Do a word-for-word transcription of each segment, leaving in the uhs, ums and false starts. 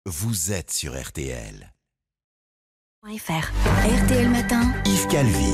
vous êtes sur R T L. F R. R T L Matin. Yves Calvi.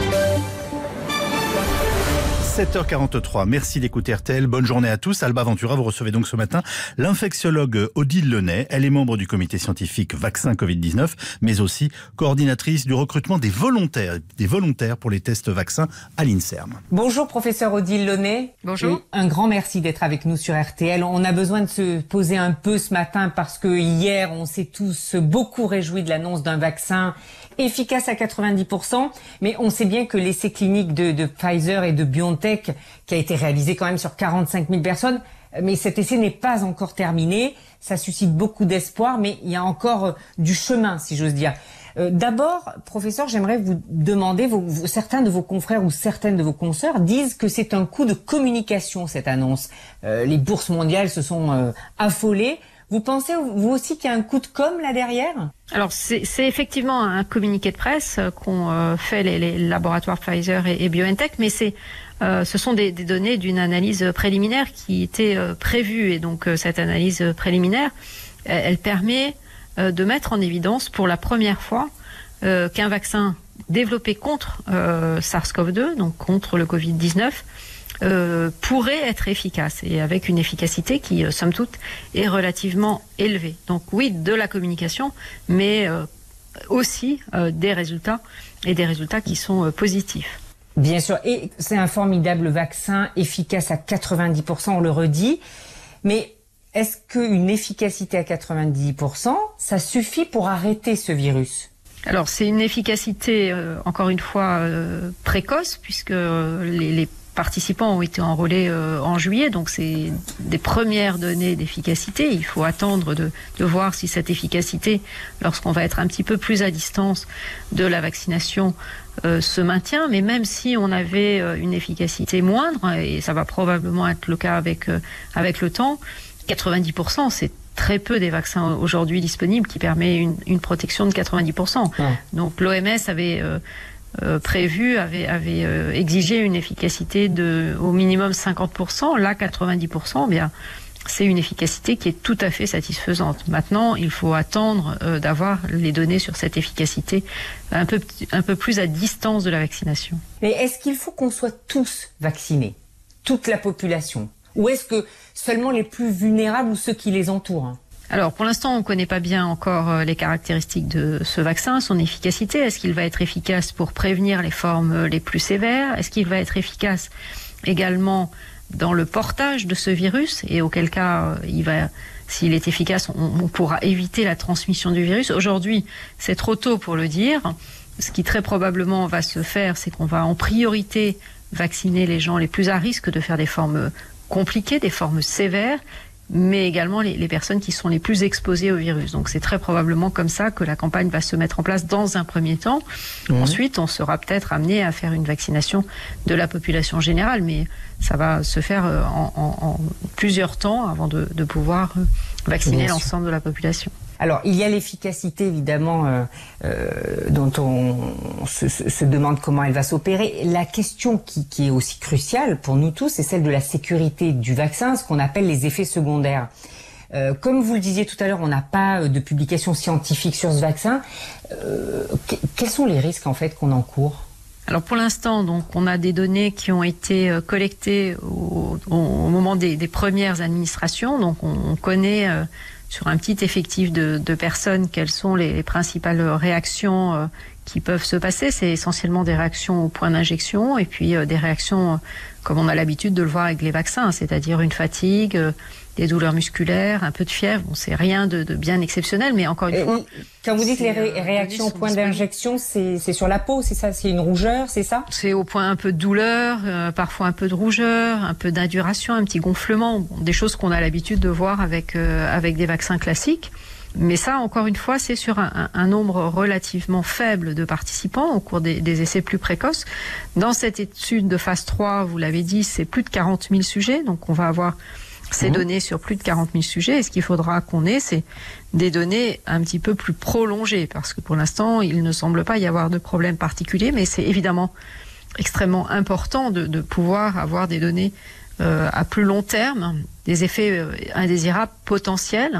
sept heures quarante-trois, merci d'écouter R T L, bonne journée à tous. Alba Ventura, vous recevez donc ce matin l'infectiologue Odile Lenay. Elle est membre du comité scientifique vaccin covid dix-neuf, mais aussi coordinatrice du recrutement des volontaires, des volontaires pour les tests vaccins à l'INSERM. Bonjour professeur Odile Lenay. Bonjour. Et un grand merci d'être avec nous sur R T L. On a besoin de se poser un peu ce matin parce que hier on s'est tous beaucoup réjouis de l'annonce d'un vaccin efficace à quatre-vingt-dix pour cent, mais on sait bien que l'essai clinique de, de Pfizer et de BioNTech, qui a été réalisé quand même sur quarante-cinq mille personnes, mais cet essai n'est pas encore terminé. Ça suscite beaucoup d'espoir, mais il y a encore euh, du chemin, si j'ose dire. Euh, D'abord, professeur, j'aimerais vous demander, vos, vos, certains de vos confrères ou certaines de vos consoeurs disent que c'est un coup de communication, cette annonce. Euh, les bourses mondiales se sont euh, affolées. Vous pensez, vous aussi, qu'il y a un coup de com' là derrière ? Alors, c'est effectivement un communiqué de presse qu'ont euh, fait les, les laboratoires Pfizer et, et BioNTech, mais c'est, euh, ce sont des, des données d'une analyse préliminaire qui était euh, prévue. Et donc, euh, cette analyse préliminaire, elle, elle permet euh, de mettre en évidence pour la première fois euh, qu'un vaccin développé contre euh, SARS-CoV deux, donc contre le covid dix-neuf, Euh, pourrait être efficace et avec une efficacité qui, euh, somme toute, est relativement élevée. Donc oui, de la communication, mais euh, aussi euh, des résultats et des résultats qui sont euh, positifs. Bien sûr, et c'est un formidable vaccin efficace à quatre-vingt-dix pour cent, on le redit, mais est-ce qu'une efficacité à quatre-vingt-dix pour cent, ça suffit pour arrêter ce virus ? Alors c'est une efficacité, euh, encore une fois, euh, précoce, puisque euh, les, les participants ont été enrôlés euh, en juillet, donc c'est des premières données d'efficacité. Il faut attendre de, de voir si cette efficacité, lorsqu'on va être un petit peu plus à distance de la vaccination, euh, se maintient. Mais même si on avait euh, une efficacité moindre, et ça va probablement être le cas avec, euh, avec le temps, quatre-vingt-dix pour cent, c'est très peu des vaccins aujourd'hui disponibles qui permet une, une protection de quatre-vingt-dix pour cent. Ouais. Donc l'O M S avait... Euh, Euh, prévu, avait, avait euh, exigé une efficacité de au minimum cinquante pour cent. Là, quatre-vingt-dix pour cent, bien, c'est une efficacité qui est tout à fait satisfaisante. Maintenant, il faut attendre euh, d'avoir les données sur cette efficacité un peu, un peu plus à distance de la vaccination. Mais est-ce qu'il faut qu'on soit tous vaccinés, toute la population, ou est-ce que seulement les plus vulnérables ou ceux qui les entourent ? Alors, pour l'instant, on ne connaît pas bien encore les caractéristiques de ce vaccin, son efficacité. Est-ce qu'il va être efficace pour prévenir les formes les plus sévères ? Est-ce qu'il va être efficace également dans le portage de ce virus ? Et auquel cas, il va, s'il est efficace, on, on pourra éviter la transmission du virus. Aujourd'hui, c'est trop tôt pour le dire. Ce qui très probablement va se faire, c'est qu'on va en priorité vacciner les gens les plus à risque de faire des formes compliquées, des formes sévères, mais également les, les personnes qui sont les plus exposées au virus. Donc c'est très probablement comme ça que la campagne va se mettre en place dans un premier temps. Mmh. Ensuite, on sera peut-être amené à faire une vaccination de la population générale, mais ça va se faire en, en, en plusieurs temps avant de, de pouvoir vacciner l'ensemble de la population. Alors, il y a l'efficacité, évidemment, euh, euh, dont on, on se, se demande comment elle va s'opérer. La question qui, qui est aussi cruciale pour nous tous, c'est celle de la sécurité du vaccin, ce qu'on appelle les effets secondaires. Euh, comme vous le disiez tout à l'heure, on n'a pas de publication scientifique sur ce vaccin. Euh, que, quels sont les risques, en fait, qu'on encourt ? Alors pour l'instant, donc, on a des données qui ont été collectées au, au, au moment des, des premières administrations. Donc on, on connaît euh, sur un petit effectif de, de personnes quelles sont les, les principales réactions euh, qui peuvent se passer. C'est essentiellement des réactions au point d'injection et puis euh, des réactions euh, comme on a l'habitude de le voir avec les vaccins, c'est-à-dire une fatigue, euh, des douleurs musculaires, un peu de fièvre. Bon, c'est rien de, de bien exceptionnel, mais encore une et fois... Quand vous dites les ré réactions au point d'injection, c'est sur la peau, c'est ça? C'est une rougeur, c'est ça? C'est au point un peu de douleur, euh, parfois un peu de rougeur, un peu d'induration, un petit gonflement, bon, des choses qu'on a l'habitude de voir avec, euh, avec des vaccins classiques. Mais ça, encore une fois, c'est sur un, un nombre relativement faible de participants au cours des, des essais plus précoces. Dans cette étude de phase trois, vous l'avez dit, c'est plus de quarante mille sujets, donc on va avoir ces mmh. données sur plus de quarante mille sujets. Et ce qu'il faudra qu'on ait, c'est des données un petit peu plus prolongées, parce que pour l'instant, il ne semble pas y avoir de problème particulier, mais c'est évidemment extrêmement important de, de pouvoir avoir des données euh, à plus long terme, des effets euh, indésirables potentiels,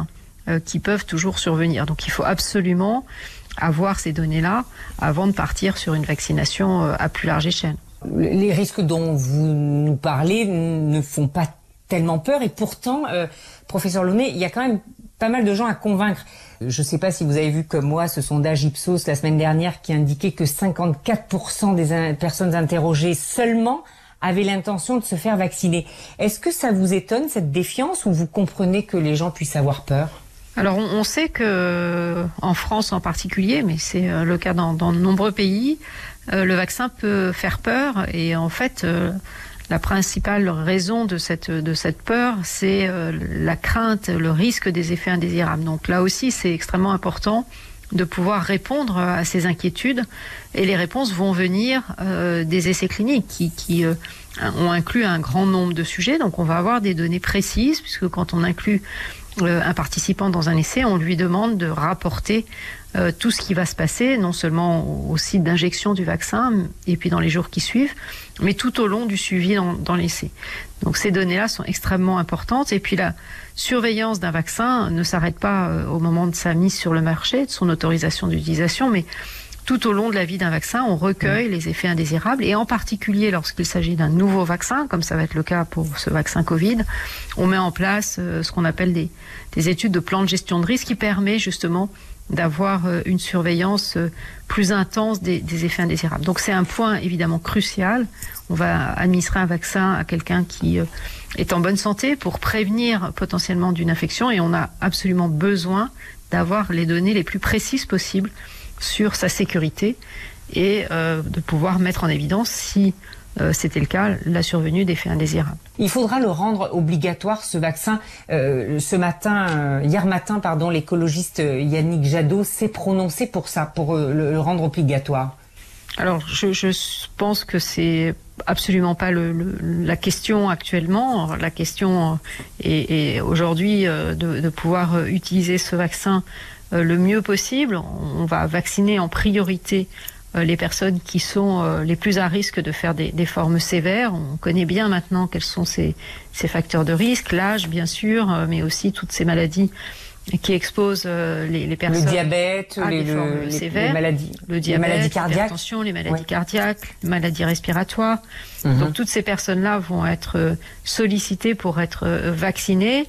euh, qui peuvent toujours survenir. Donc il faut absolument avoir ces données-là avant de partir sur une vaccination euh, à plus large échelle. Les risques dont vous nous parlez ne font pas tellement peur et pourtant, euh, professeur Launay, il y a quand même pas mal de gens à convaincre. Je ne sais pas si vous avez vu comme moi ce sondage Ipsos la semaine dernière qui indiquait que cinquante-quatre pour cent des in- personnes interrogées seulement avaient l'intention de se faire vacciner. Est-ce que ça vous étonne, cette défiance, ou vous comprenez que les gens puissent avoir peur ? Alors on, on sait que en France en particulier, mais c'est le cas dans, dans de nombreux pays, euh, le vaccin peut faire peur et en fait euh, la principale raison de cette de cette peur, c'est euh, la crainte, le risque des effets indésirables. Donc là aussi, c'est extrêmement important de pouvoir répondre à ces inquiétudes et les réponses vont venir euh, des essais cliniques qui, qui euh, ont inclus un grand nombre de sujets. Donc on va avoir des données précises puisque quand on inclut euh, un participant dans un essai, on lui demande de rapporter euh, tout ce qui va se passer, non seulement au site d'injection du vaccin et puis dans les jours qui suivent, mais tout au long du suivi dans, dans l'essai. Donc ces données-là sont extrêmement importantes. Et puis la surveillance d'un vaccin ne s'arrête pas euh, au moment de sa mise sur le marché, de son autorisation d'utilisation, mais tout au long de la vie d'un vaccin, on recueille mmh. les effets indésirables. Et en particulier lorsqu'il s'agit d'un nouveau vaccin, comme ça va être le cas pour ce vaccin Covid, on met en place euh, ce qu'on appelle des, des études de plan de gestion de risque qui permet justement d'avoir euh, une surveillance euh, plus intense des, des effets indésirables. Donc c'est un point évidemment crucial. On va administrer un vaccin à quelqu'un qui euh, est en bonne santé pour prévenir potentiellement d'une infection et on a absolument besoin d'avoir les données les plus précises possibles sur sa sécurité et euh, de pouvoir mettre en évidence, si euh, c'était le cas, la survenue d'effets indésirables. Il faudra le rendre obligatoire, ce vaccin. Euh, ce matin, euh, hier matin, pardon, l'écologiste Yannick Jadot s'est prononcé pour ça, pour euh, le, le rendre obligatoire. Alors, je, je pense que c'est absolument pas le, le, la question actuellement. La question est, est aujourd'hui euh, de, de pouvoir utiliser ce vaccin euh, le mieux possible. On va vacciner en priorité euh, les personnes qui sont euh, les plus à risque de faire des, des formes sévères. On connaît bien maintenant quels sont ces, ces facteurs de risque, l'âge bien sûr, euh, mais aussi toutes ces maladies qui expose euh, les, les personnes le diabète, à les, des formes le, sévères, les maladies, le diabète, les maladies cardiaques, l'hypertension, les maladies ouais. cardiaques, les maladies respiratoires. Mm-hmm. Donc toutes ces personnes-là vont être sollicitées pour être vaccinées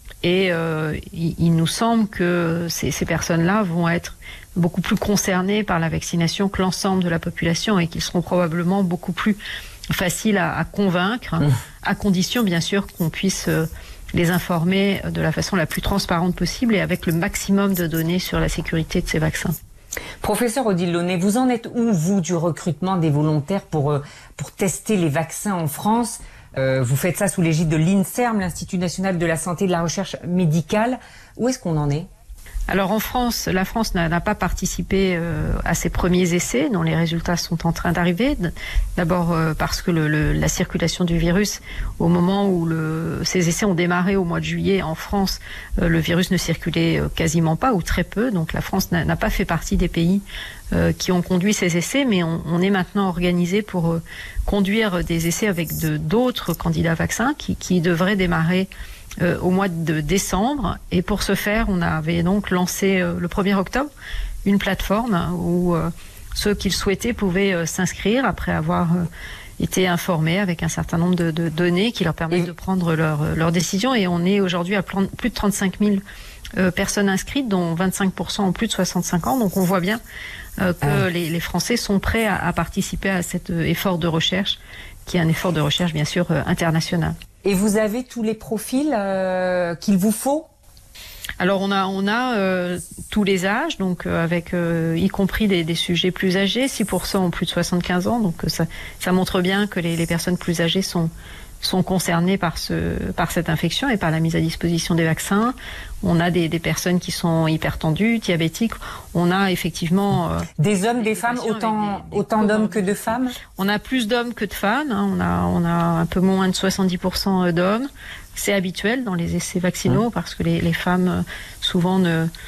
et euh, il, il nous semble que ces, ces personnes-là vont être beaucoup plus concernées par la vaccination que l'ensemble de la population et qu'ils seront probablement beaucoup plus faciles à, à convaincre, mmh. à condition bien sûr qu'on puisse euh, les informer de la façon la plus transparente possible et avec le maximum de données sur la sécurité de ces vaccins. Professeur Odile Launay, vous en êtes où, vous, du recrutement des volontaires pour, euh, pour tester les vaccins en France ? euh, Vous faites ça sous l'égide de l'INSERM, l'Institut National de la Santé et de la Recherche Médicale. Où est-ce qu'on en est ? Alors en France, la France n'a, n'a pas participé euh, à ces premiers essais dont les résultats sont en train d'arriver. D'abord euh, parce que le, le, la circulation du virus, au moment où le, ces essais ont démarré au mois de juillet en France, euh, le virus ne circulait euh, quasiment pas ou très peu. Donc la France n'a, n'a pas fait partie des pays euh, qui ont conduit ces essais, mais on, on est maintenant organisé pour euh, conduire des essais avec de, d'autres candidats vaccins qui, qui devraient démarrer Euh, au mois de décembre. Et pour ce faire, on avait donc lancé euh, le premier octobre une plateforme où euh, ceux qui le souhaitaient pouvaient euh, s'inscrire après avoir euh, été informés avec un certain nombre de, de données qui leur permettent de prendre leur, leur décision. Et on est aujourd'hui à plus de trente-cinq mille euh, personnes inscrites, dont vingt-cinq pour cent ont plus de soixante-cinq ans. Donc on voit bien euh, que ah. les, les Français sont prêts à, à participer à cet euh, effort de recherche, qui est un effort de recherche bien sûr euh, international. Et vous avez tous les profils euh, qu'il vous faut ? Alors on a on a euh, tous les âges, donc euh, avec euh, y compris des, des sujets plus âgés. six pour cent ont plus de soixante-quinze ans, donc ça ça montre bien que les, les personnes plus âgées sont sont concernées par ce par cette infection et par la mise à disposition des vaccins. On a des, des personnes qui sont hypertendues, diabétiques. On a effectivement euh, des hommes, des, des femmes, autant des, des autant d'hommes que de femmes. On a plus d'hommes que de femmes. Hein. On a on a un peu moins de soixante-dix pour cent d'hommes. C'est habituel dans les essais vaccinaux mmh. parce que les, les femmes souvent ne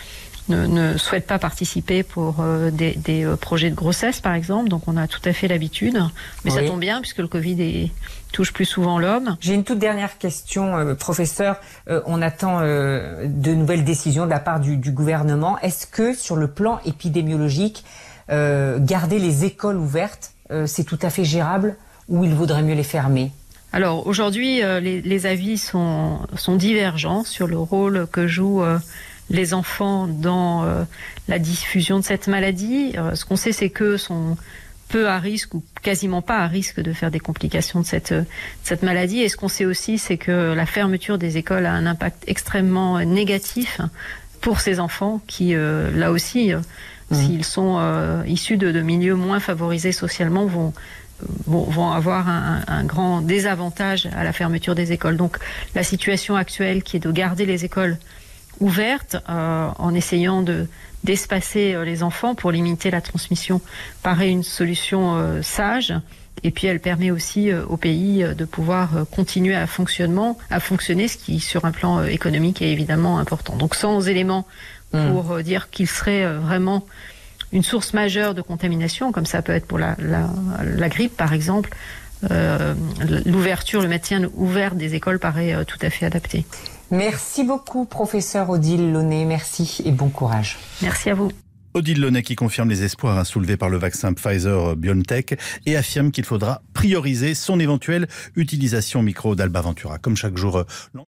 ne, ne souhaitent pas participer pour euh, des, des euh, projets de grossesse, par exemple. Donc on a tout à fait l'habitude. Mais oui. Ça tombe bien, puisque le Covid est, touche plus souvent l'homme. J'ai une toute dernière question, euh, professeur. Euh, on attend euh, de nouvelles décisions de la part du, du gouvernement. Est-ce que, sur le plan épidémiologique, euh, garder les écoles ouvertes, euh, c'est tout à fait gérable ou il vaudrait mieux les fermer ? Alors aujourd'hui, euh, les, les avis sont, sont divergents sur le rôle que jouent euh, les enfants dans euh, la diffusion de cette maladie. Euh, ce qu'on sait, c'est qu'eux sont peu à risque ou quasiment pas à risque de faire des complications de cette, de cette maladie. Et ce qu'on sait aussi, c'est que la fermeture des écoles a un impact extrêmement négatif pour ces enfants qui, euh, là aussi, euh, mmh. s'ils sont euh, issus de, de milieux moins favorisés socialement, vont Vont, vont avoir un, un grand désavantage à la fermeture des écoles. Donc la situation actuelle qui est de garder les écoles ouvertes euh, en essayant de d'espacer euh, les enfants pour limiter la transmission paraît une solution euh, sage. Et puis elle permet aussi euh, au pays euh, de pouvoir euh, continuer à, fonctionnement, à fonctionner, ce qui sur un plan euh, économique est évidemment important. Donc sans éléments pour euh, dire qu'il serait euh, vraiment une source majeure de contamination, comme ça peut être pour la, la, la grippe par exemple, euh, l'ouverture, le maintien ouvert des écoles paraît euh, tout à fait adapté. Merci beaucoup, professeur Odile Launay. Merci et bon courage. Merci à vous. Odile Launay qui confirme les espoirs soulevés par le vaccin Pfizer-BioNTech et affirme qu'il faudra prioriser son éventuelle utilisation au micro d'Alba Ventura. Comme chaque jour...